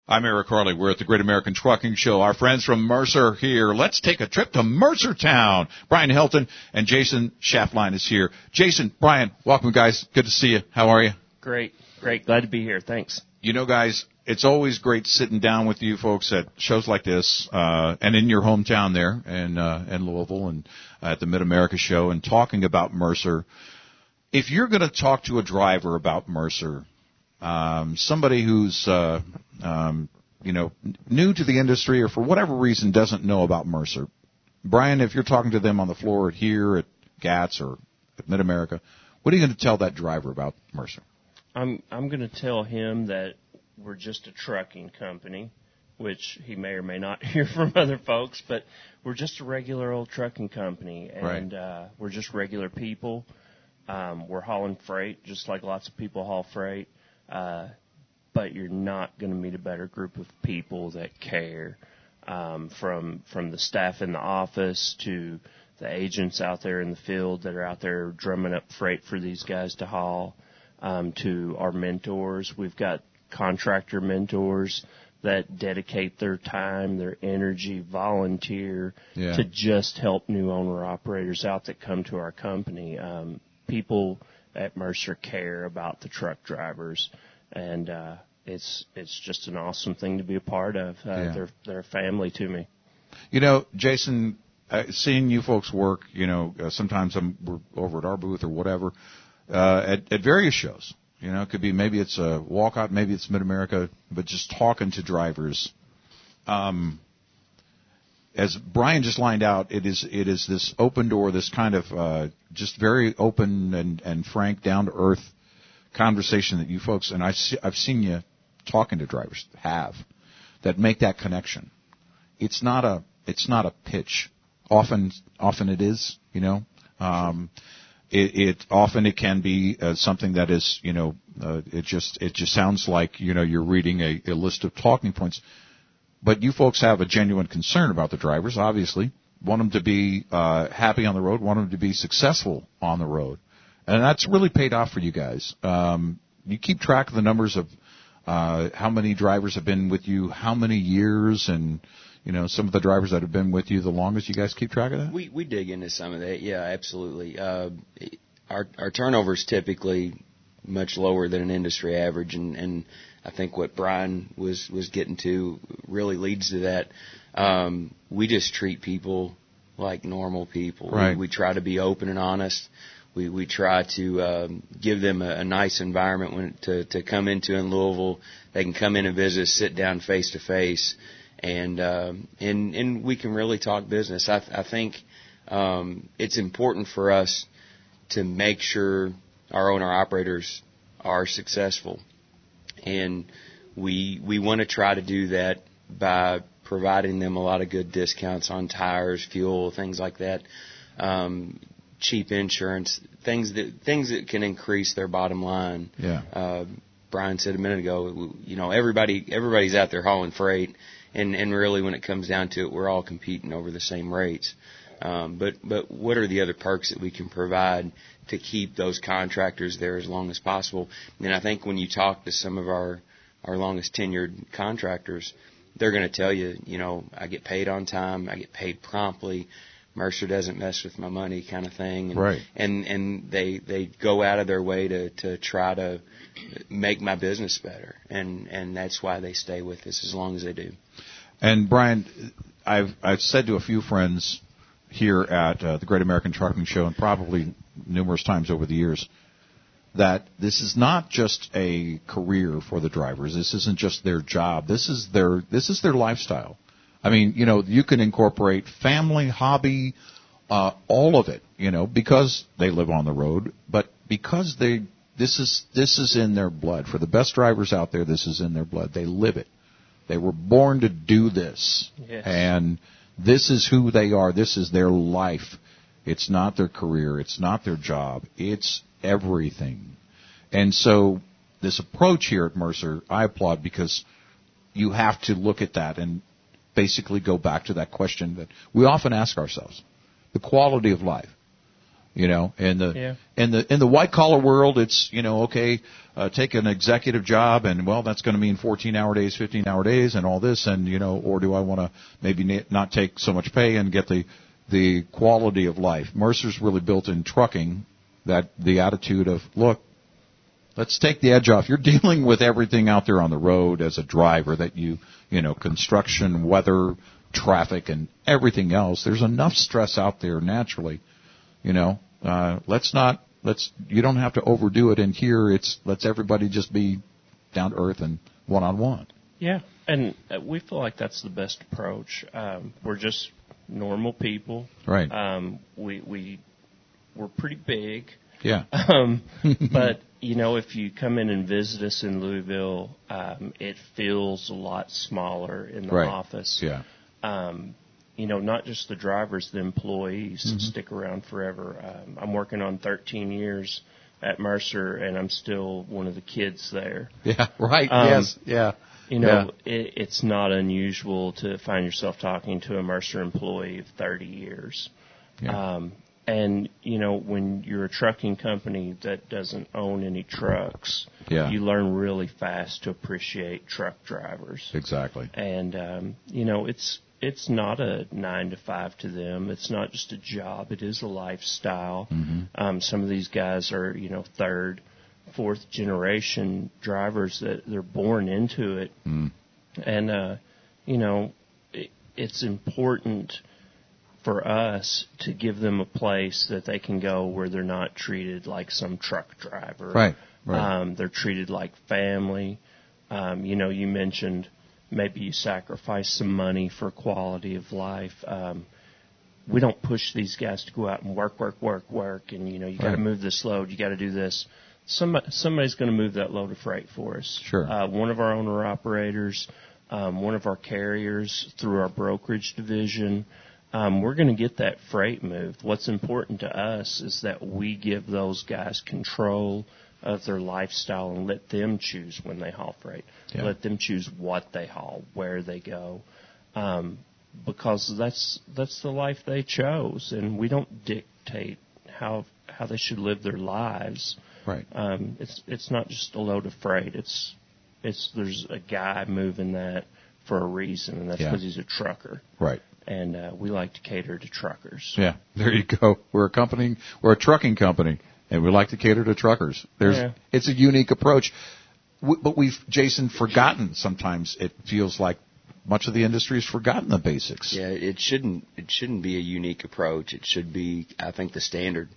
I'm Eric Harley. We're at the Great American Trucking Show. Our friends from Mercer here. Let's take a trip to Mercertown. Brian Helton and Jason Schaffline is here. Jason, Brian, welcome, guys. Good to see you. How are you? Great. Glad to be here. Thanks. You know, guys, it's always great sitting down with you folks at shows like this, and in your hometown there in Louisville and at the Mid-America Show and talking about Mercer. If you're going to talk to a driver about Mercer, somebody who's, new to the industry or for whatever reason doesn't know about Mercer. Brian, if you're talking to them on the floor here at GATS or at Mid-America, what are you going to tell that driver about Mercer? I'm going to tell him that we're just a trucking company, which he may or may not hear from other folks, but we're just a regular old trucking company, and right. We're just regular people. We're hauling freight, just like lots of people haul freight. But you're not going to meet a better group of people that care, from the staff in the office to the agents out there in the field that are out there drumming up freight for these guys to haul, to our mentors. We've got contractor mentors that dedicate their time, their energy, volunteer to just help new owner-operators out that come to our company. People at Mercer care about the truck drivers, and it's just an awesome thing to be a part of. They're a family to me. You know, Jason, seeing you folks work, sometimes we're over at our booth or whatever, at various shows. It could be maybe it's a walkout, maybe it's Mid-America, but just talking to drivers. As Brian just lined out, it is this open door, this kind of just very open and frank, down to earth conversation that you folks, and I've seen you talking to drivers that make that connection. It's not a pitch. Often it is. It often it can be something that is it just sounds like you're reading a list of talking points. But you folks have a genuine concern about the drivers, obviously. Want them to be happy on the road, want them to be successful on the road. And that's really paid off for you guys. You keep track of the numbers of how many drivers have been with you, how many years, and some of the drivers that have been with you the longest. You guys keep track of that? We dig into some of that, yeah, absolutely. Our turnover is typically much lower than an industry average, and I think what Brian was getting to really leads to that. We just treat people like normal people. Right. We try to be open and honest. We try to give them a nice environment to come into in Louisville. They can come in and visit, sit down face to face, and we can really talk business. I think it's important for us to make sure our owner-operators are successful. And we want to try to do that by providing them a lot of good discounts on tires, fuel, things like that, cheap insurance, things that can increase their bottom line. Yeah. Brian said a minute ago, everybody's out there hauling freight, and really when it comes down to it, we're all competing over the same rates. But what are the other perks that we can provide to keep those contractors there as long as possible? And I think when you talk to some of our longest tenured contractors, they're going to tell you, I get paid on time, I get paid promptly, Mercer doesn't mess with my money kind of thing. And, right. And they go out of their way to try to make my business better. And that's why they stay with us as long as they do. And Brian, I've said to a few friends here at the Great American Trucking Show, and probably numerous times over the years, that this is not just a career for the drivers. This isn't just their job. This is their lifestyle. I mean, you can incorporate family, hobby, all of it, because they live on the road, but because this is in their blood. For the best drivers out there, this is in their blood. They live it. They were born to do this. Yes. And this is who they are. This is their life. It's not their career. It's not their job. It's everything. And so this approach here at Mercer, I applaud, because you have to look at that and basically go back to that question that we often ask ourselves, the quality of life. You know, in the white collar world, it's, you know, okay, take an executive job and, well, that's going to mean 14-hour days, 15-hour days and all this, and, you know, or do I want to maybe not take so much pay and get the quality of life? Mercer's really built in trucking that the attitude of, look, let's take the edge off. You're dealing with everything out there on the road as a driver that you know, construction, weather, traffic, and everything else. There's enough stress out there naturally, you know. You don't have to overdo it in here. Let's everybody just be down to earth and one-on-one. Yeah, and we feel like that's the best approach. We're just normal people. Right. We're pretty big. Yeah. But, you know, if you come in and visit us in Louisville, it feels a lot smaller in the office. Yeah. You know, not just the drivers, the employees stick around forever. I'm working on 13 years at Mercer, and I'm still one of the kids there. Yeah, right. Yes, yeah. You know, it's not unusual to find yourself talking to a Mercer employee of 30 years. Yeah. And, you know, when you're a trucking company that doesn't own any trucks, you learn really fast to appreciate truck drivers. Exactly. And, you know, it's not a 9 to 5 to them. It's not just a job. It is a lifestyle. Some of these guys are, you know, third, fourth generation drivers that they're born into it. And, you know, it's important for us to give them a place that they can go where they're not treated like some truck driver. Right. They're treated like family. You know, you mentioned maybe you sacrifice some money for quality of life. We don't push these guys to go out and work, and, you know, you got to move this load, you got to do this. Somebody's going to move that load of freight for us. Sure. One of our owner-operators, one of our carriers through our brokerage division, we're going to get that freight moved. What's important to us is that we give those guys control of their lifestyle and let them choose when they haul freight. Yeah. Let them choose what they haul, where they go, because that's the life they chose, and we don't dictate how they should live their lives. Right. It's not just a load of freight. There's a guy moving that for a reason, and that's because he's a trucker. Right. And we like to cater to truckers. Yeah, there you go. We're a trucking company, and we like to cater to truckers. It's a unique approach, but we've, Jason, forgotten. Sometimes it feels like much of the industry has forgotten the basics. Yeah, it shouldn't be a unique approach. It should be, I think, the standard.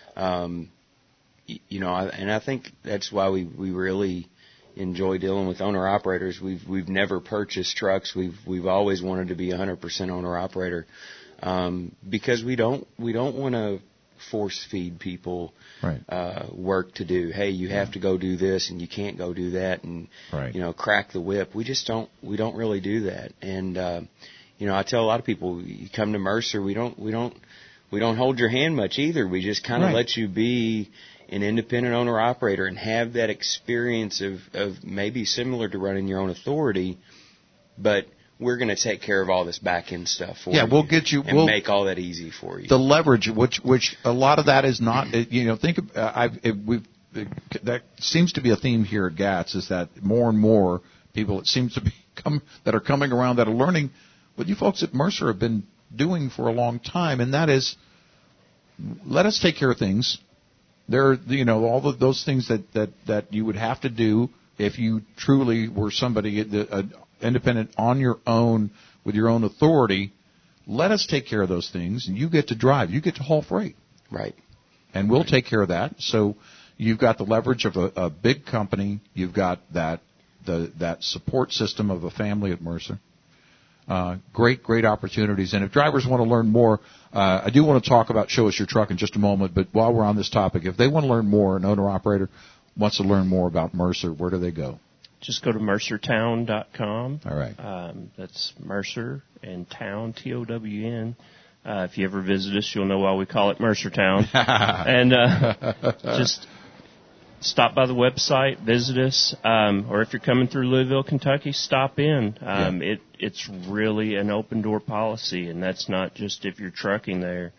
You know, and I think that's why we really enjoy dealing with owner operators. We've never purchased trucks. We've always wanted to be 100% owner operator, because we don't want to force feed people work to do. Hey, you have to go do this and you can't go do that, and you know, crack the whip. We don't really do that. And you know, I tell a lot of people, you come to Mercer, we don't hold your hand much either. We just kind of let you be an independent owner-operator and have that experience of maybe similar to running your own authority, but we're going to take care of all this back-end stuff for you. Yeah, we'll get you... And make all that easy for you. The leverage, which a lot of that is not... You know, think of... that seems to be a theme here at GATS, is that more and more people, it seems to be that are coming around, that are learning what you folks at Mercer have been doing for a long time, and that is, let us take care of things. There are, you know, all of those things that you would have to do if you truly were somebody independent on your own with your own authority. Let us take care of those things, and you get to drive. You get to haul freight. Right. And we'll take care of that. So you've got the leverage of a big company. You've got that support system of a family at Mercer. Great opportunities. And if drivers want to learn more, I do want to talk about Show Us Your Truck in just a moment, but while we're on this topic, if they want to learn more, an owner-operator wants to learn more about Mercer, where do they go? Just go to mercertown.com. All right. That's Mercer and Town, Town. If you ever visit us, you'll know why we call it Mercertown. And just stop by the website, visit us, or if you're coming through Louisville, Kentucky, stop in. It's really an open door policy, and that's not just if you're trucking there.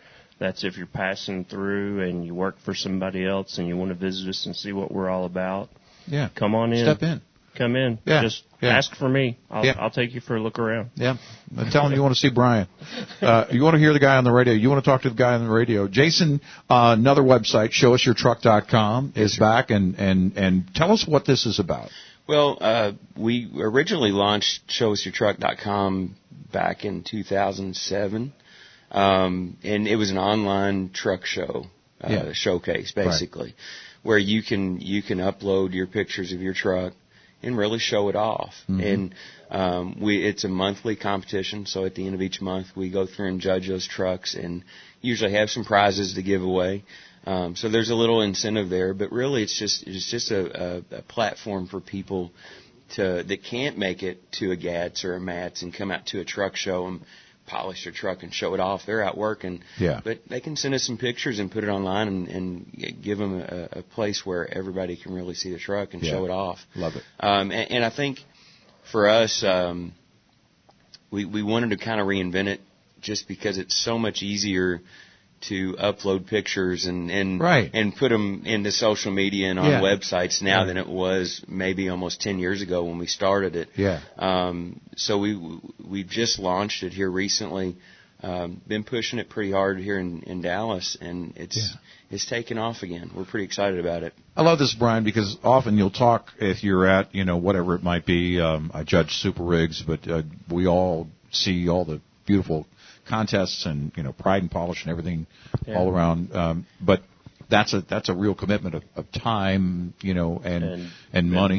That's if you're passing through and you work for somebody else and you want to visit us and see what we're all about. Yeah. Come on in. Step in. Come in. Yeah. Just ask for me. I'll take you for a look around. Yeah. Tell him you want to see Brian. You want to hear the guy on the radio. You want to talk to the guy on the radio. Jason, another website, showusyourtruck.com, is back. And tell us what this is about. Well, we originally launched showusyourtruck.com back in 2007. And it was an online truck show, showcase, basically, where you can upload your pictures of your truck and really show it off. And it's a monthly competition, so at the end of each month we go through and judge those trucks and usually have some prizes to give away. So there's a little incentive there, but really it's just a platform for people that can't make it to a GATS or a MATS and come out to a truck show and polish their truck and show it off. They're out working, but they can send us some pictures and put it online and give them a place where everybody can really see the truck and show it off. Love it. And I think for us, we wanted to kind of reinvent it just because it's so much easier to upload pictures and put them into social media and on websites now than it was maybe almost 10 years ago when we started it. So we've just launched it here recently. Been pushing it pretty hard here in Dallas, and it's taken off again. We're pretty excited about it. I love this, Brian, because often you'll talk if you're at, whatever it might be. I judge super rigs, but we all see all the beautiful contests and pride and polish and everything all around, but that's a real commitment of time, and money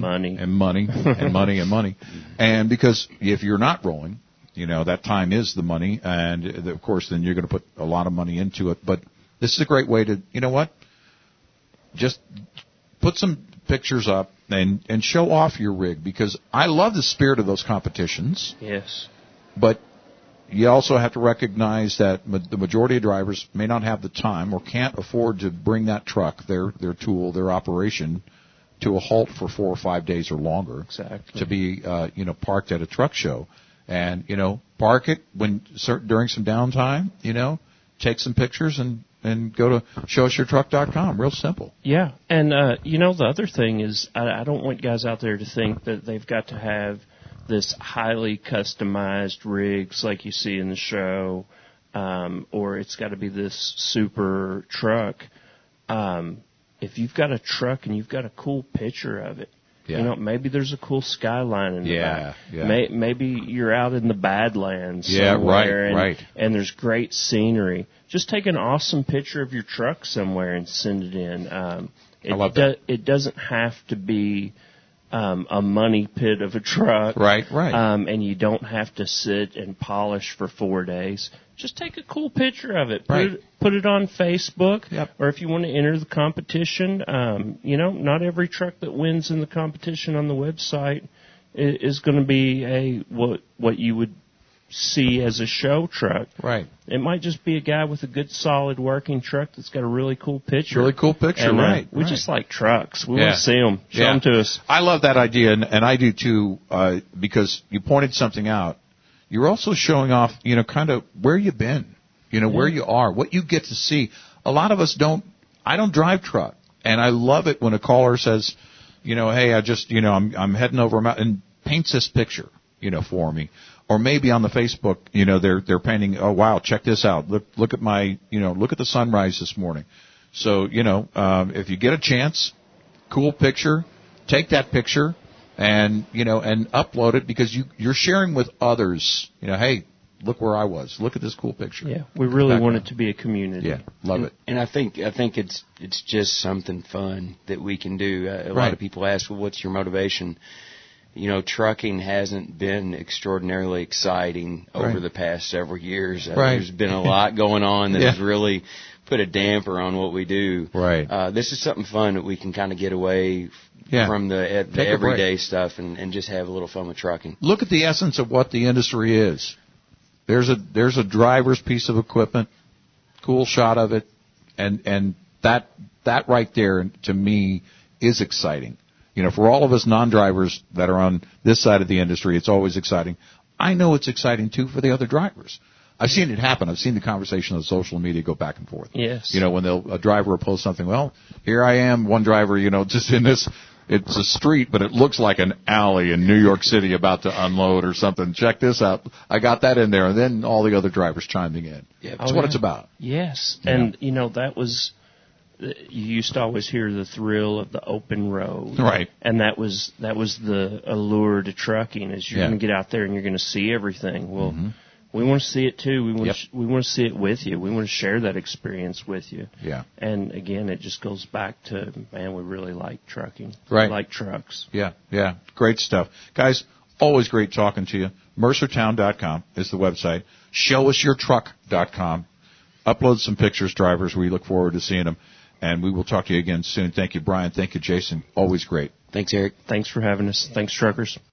and because if you're not rolling, that time is the money, and of course then you're going to put a lot of money into it. But this is a great way to just put some pictures up and show off your rig, because I love the spirit of those competitions. Yes, but you also have to recognize that the majority of drivers may not have the time or can't afford to bring that truck, their tool, their operation, to a halt for 4 or 5 days or longer. Exactly. To be parked at a truck show, and park it during some downtime. Take some pictures and go to showusyourtruck.com. Real simple. Yeah, and the other thing is I don't want guys out there to think that they've got to have this highly customized rigs like you see in the show, or it's got to be this super truck. If you've got a truck and you've got a cool picture of it, maybe there's a cool skyline in the back. Maybe you're out in the Badlands somewhere, and there's great scenery. Just take an awesome picture of your truck somewhere and send it in. I love that. It doesn't have to be a money pit of a truck. Right. And you don't have to sit and polish for 4 days. Just take a cool picture of it. Put it on Facebook. Yep. Or if you want to enter the competition, not every truck that wins in the competition on the website is going to be what you would see as a show truck. Right. It might just be a guy with a good, solid working truck that's got a really cool picture. And, we just like trucks. We want to see them. Show them to us. I love that idea, and I do too, because you pointed something out. You're also showing off, kind of where you've been, where you are, what you get to see. A lot of us I don't drive truck, and I love it when a caller says, hey, I just, I'm heading over and paints this picture, for me. Or maybe on the Facebook, they're painting, oh wow, check this out. Look at my, look at the sunrise this morning. So, if you get a chance, cool picture, take that picture and upload it, because you're sharing with others, hey, look where I was. Look at this cool picture. Yeah, we really want it to be a community. Yeah, love it. And I think it's just something fun that we can do. A lot of people ask, well, what's your motivation? Trucking hasn't been extraordinarily exciting over the past several years. There's been a lot going on that has really put a damper on what we do. This is something fun that we can kind of get away from the everyday stuff and just have a little fun with trucking. Look at the essence of what the industry is. There's a driver's piece of equipment, cool shot of it, and that right there to me is exciting. For all of us non-drivers that are on this side of the industry, it's always exciting. I know it's exciting, too, for the other drivers. I've seen it happen. I've seen the conversation on social media go back and forth. Yes. When a driver will post something, well, here I am, one driver, just in this, it's a street, but it looks like an alley in New York City about to unload or something. Check this out. I got that in there. And then all the other drivers chiming in. Yeah, that's what it's about. Yes. Yeah. And, that was, you used to always hear the thrill of the open road. Right. And that was the allure to trucking, is you're going to get out there and you're going to see everything. Well, we want to see it too. We want to see it with you. We want to share that experience with you. Yeah. And again, it just goes back to, man, we really like trucking. Right. We like trucks. Yeah. Yeah. Great stuff. Guys, always great talking to you. Mercertown.com is the website. ShowUsYourTruck.com. Upload some pictures, drivers. We look forward to seeing them. And we will talk to you again soon. Thank you, Brian. Thank you, Jason. Always great. Thanks, Eric. Thanks for having us. Thanks, truckers.